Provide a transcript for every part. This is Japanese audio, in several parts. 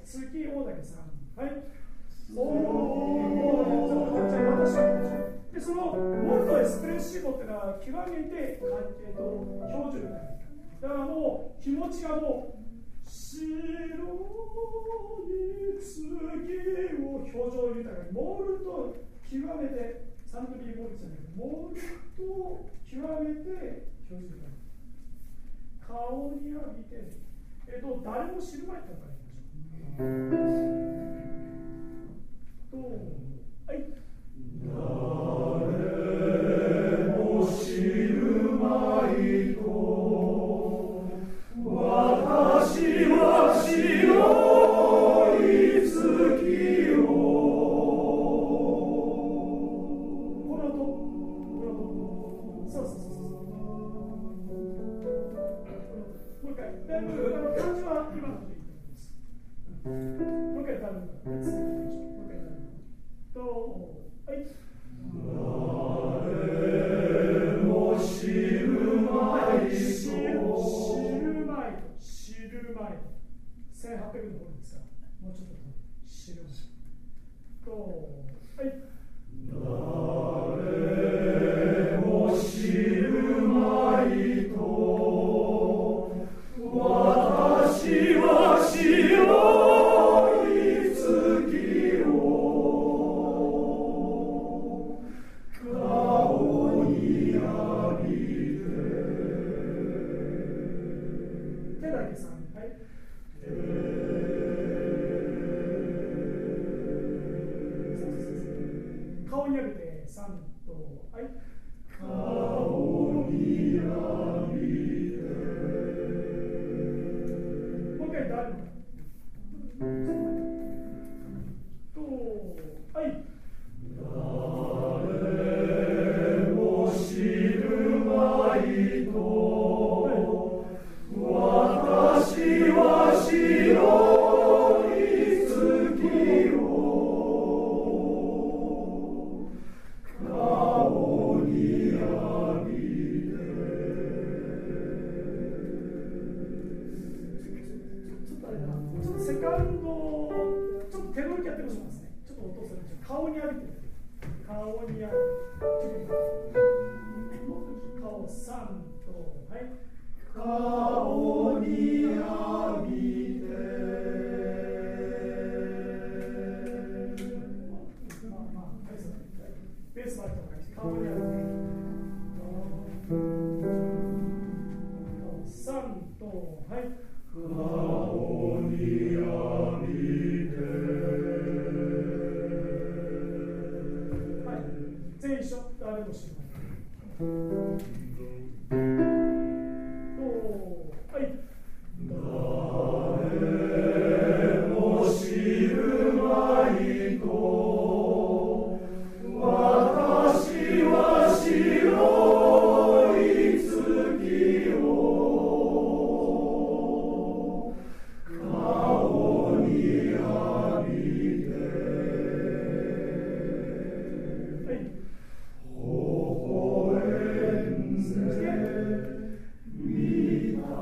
次、大竹さん。はい。私で、そのモルトエスプレッシボっていうのは極めて標準だからもう気持ちがもう白い月を表情豊かにモルト極めてサントリーモルトじゃないけどモルト極めて標準豊かに顔に浴びて誰も知る前ってのから言いましょう。はい。誰も知るまいと私は白い月をこの音そうもう一回だいぶ感じは今のでいいと思います。もう一回頼むから次行きましょう。もう一回頼むはい。誰も知るまいと知るまいと1800の頃ですからもうちょっと知るまいとはい誰も知るまいと私は白い月を顔に浴びて手だけさんはい顔に浴びて3とはい顔に浴びてもう一回誰もはい誰も知るまいと私は白い月を顔に浴びてちょっとあれだなちょっとセカンドちょっと手のきやってほしいですねちょっと音をする顔に浴びて顔に浴びて顔3とはい顔に浴びてベースバイトの感じ顔に浴びて3とはい顔に浴びてはい全員一緒誰も知らないはい誰も知るまいと私は白い月を顔に浴びてはい微笑んで見た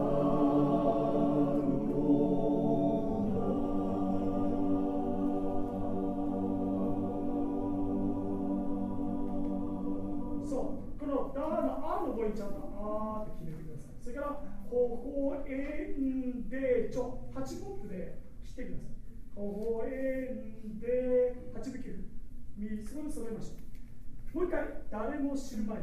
そうこのダーのあの語彙ちゃんとあーって決めてください。それから微笑んで8分音符で切ってください。微笑んで8分9そこで揃えましょう。もう一回誰も知るまい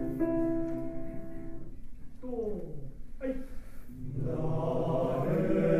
とはい誰